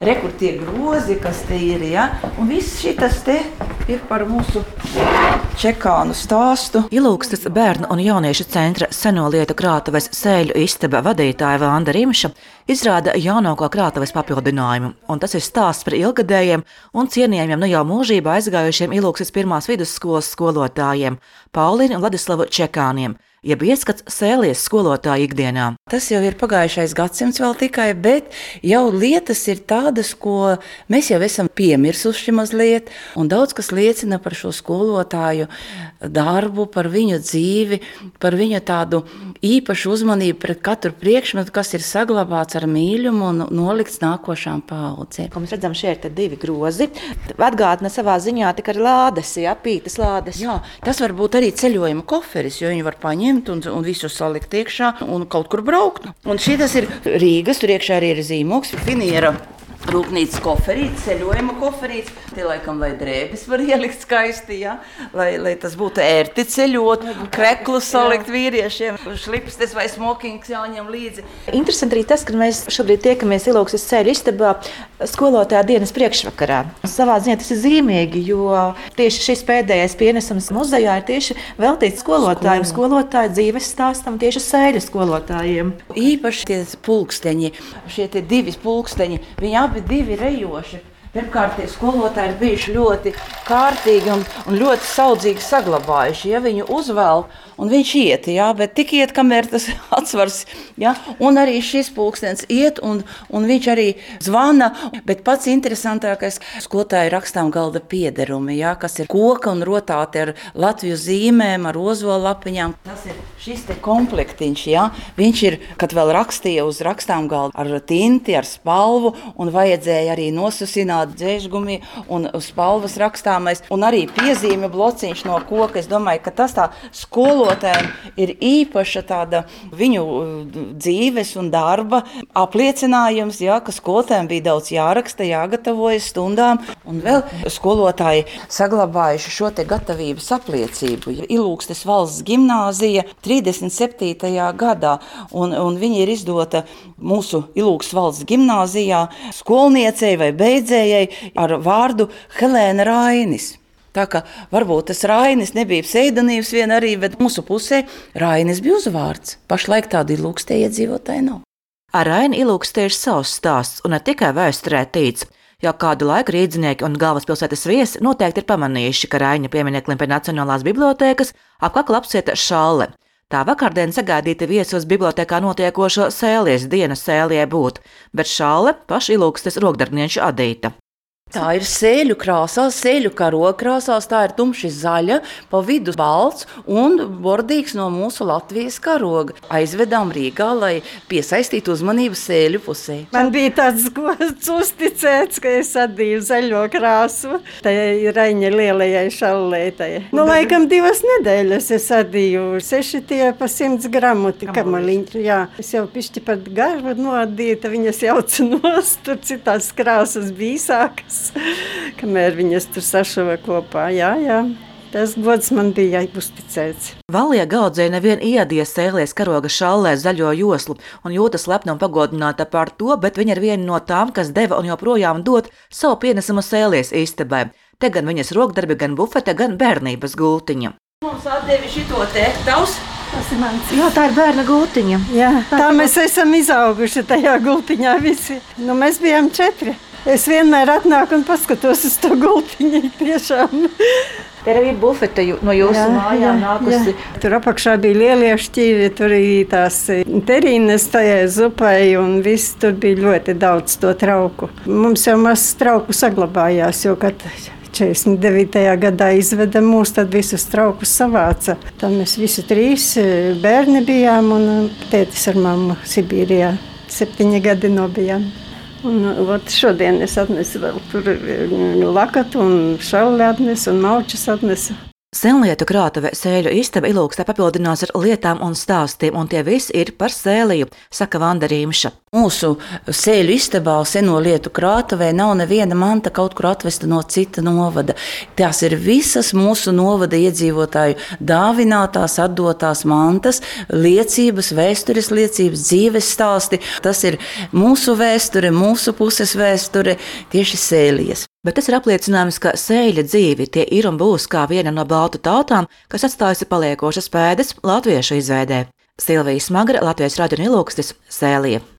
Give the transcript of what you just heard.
Rekur tie grozi, kas te ir, ja? Un viss šitas te ir par mūsu čekānu stāstu. Ilūgstes bērnu un jauniešu centra seno lietu krātuves sēļu istaba vadītāja Vanda Rimša izrāda jaunāko krātuves papildinājumu, un tas ir stāsts par ilgadējiem un cienījamiem jau mūžībā aizgājušiem Ilūgstes pirmās vidusskolas skolotājiem Paulīnu un Vladislavu Čekāniem, jeb ieskats sēlies skolotāju ikdienā. Tas jau ir pagājušais gadsimts vēl tikai, bet jau lietas ir tādas, ko mēs jau esam piemirsuši mazliet, un daudz kas liecina par šo skolotāju darbu, par viņu dzīvi, par viņu tādu īpašu uzmanību pret katru priekšmetu, kas ir saglabāts ar mīļumu un nolikts nākošām paaudzēm. Ko mēs redzam, šeit ir 2 grozi. Atgādina savā ziņā tikai lādes, ja, pītas lādes. Jā, tas var būt arī ceļojuma koferis, jo viņi var paņemt un visu salikt iekšā un kaut kur braukt. Un šitas ir Rīgas, tur iekšā arī ir zīmogs, Finiera rūpnīcas koferītes, ceļojuma koferītes. Te laikam, lai drēbes var ielikt skaisti, ja? lai tas būtu ērti ceļot, kreklus salikt vīriešiem, šlipstes vai smokings jāņem līdzi. Interesanti arī tas, ka mēs šobrīd tiekamies Ilūgstes sēļu istabā skolotāja dienas priekšvakarā. Savā ziņā tas ir zīmīgi, jo tieši šis pēdējais pienesums muzejā ir tieši veltīts skolotājiem, skolotāju dzīves stāstam, tieši sēļu skolotājiem. Īpaši tie pulksteņi, šie 2 pulksteņi, viņi abi 2 rejoši. Pirmkārt, tie skolotāji ir bijuši ļoti kārtīgi un ļoti saudzīgi saglabājuši. Ja viņu uzvēl, un viņš iet, ja, bet tik iet, kamēr tas atsvars. Ja, un arī šis pulkstenis iet, un viņš arī zvana. Bet pats interesantākais skolotāju rakstām galda piederumi, ja, kas ir koka un rotāti ar Latviju zīmēm, ar ozola lapiņām. Tas ir šis te komplektiņš. Ja. Viņš ir, kad vēl rakstīja uz rakstām galda ar tinti, ar spalvu, un vajadzēja arī nosusināt dzēžgumi un spalvas rakstāmais, un arī piezīme blociņš no koka. Es domāju, ka tas tā skolotājiem ir īpaša tāda viņu dzīves un darba apliecinājums, ja, ka skolotājiem bija daudz jāraksta, jāgatavojas stundām, un vēl skolotāji saglabājuši šo te gatavības apliecību. Ilūgstes valsts gimnāzija 37. gadā, un viņa ir izdota mūsu Ilūgstes valsts gimnāzijā skolniecei vai beidzējai ar vārdu Helēna Rainis. Tā kā varbūt tas Rainis nebija pseidonīms vien arī, bet mūsu pusē Rainis bija uzvārds. Pašlaik tādu Ilūgstē iedzīvotāji nav. Ar Raini Ilūgstē ir savs stāsts un ne tikai vēsturē tīts. Jau kādu laiku rīdzinieki un galvaspilsētas viesi noteikti ir pamanījuši, ka Raina piemineklim pie Nacionālās bibliotēkas ap kaklu apcieta šalle. Tā vakardien sagaidīta viesos bibliotēkā notiekošo sēlies dienas sēlie būt, bet šalle paši Ilūgstes rokdarbnieku adīta. Tā ir sēļu krāsās, sēļu karoga krāsās, tā ir tumši zaļa, pa vidu balts un bordīgs no mūsu Latvijas karoga. Aizvedām Rīgā, lai piesaistītu uzmanību sēļu pusē. Man bija tāds gods uzticēts, ka es adīju zaļo krāsu tai Raņa lielajai šallētai. Laikam 2 nedēļas es adīju 6 tie pa 100 gramu kamaliņu. Jā, es jau pišķi pat garu noadīju, ta viņas jauca nost, tur citās krāsas bīsākas. Kamēr viņas tur sašuva kopā, jā. Tas gods man bija uzticēts. Valija Gaudzē nevien iedies sēlies karoga šallē zaļo joslu un jūtas lepna un pagodināta par to, bet viņa ir viena no tām, kas deva un joprojām dod savu pienesumu sēlies istabai. Te gan viņas rokdarbi, gan bufete, gan bērnības gultiņa. Mums atdevi šito te tavs. Tas ir mans. Jā, tā ir bērna gultiņa. Jā, tā mēs esam izauguši tajā gultiņā visi. Mēs bijām 4. Es vienmēr atnāku un paskatos uz to gultiņu tiešām. Te arī bufete no jūsu mājām nākusi. Jā. Tur apakšā bija lielie šķīvi, tur bija tās terīnes tajai zupai un viss tur bija ļoti daudz to trauku. Mums jau maz trauku saglabājās, jo kad 49. gadā izveda mūs, tad visus traukus savāca. Tad mēs visi 3 bērni bijām un tētis ar mammu Sibīrijā 7 gadi nobijām. Un šodien es atnesu vēl tur lakatu un šalli atnesu un maučus atnesu. Senlietu krātuve Sēļu istaba Ilūkstē papildinās ar lietām un stāstiem, un tie visi ir par Sēliju, saka Vanda Rīmša. Mūsu Sēļu istabā, seno lietu krātuvē, nav neviena manta kaut kur atvesta no cita novada. Tās ir visas mūsu novada iedzīvotāju dāvinātās, atdotās mantas, liecības, vēstures liecības, dzīves stāsti. Tas ir mūsu vēsture, mūsu puses vēsture, tieši Sēlijas. Bet tas ir apliecinājums, ka sēļa dzīvi tie ir un būs kā viena no baltu tautām, kas atstājusi paliekošas pēdas latviešu izveidē. Silvija Smagra, Latvijas radio un Ilūkstis, Sēlija.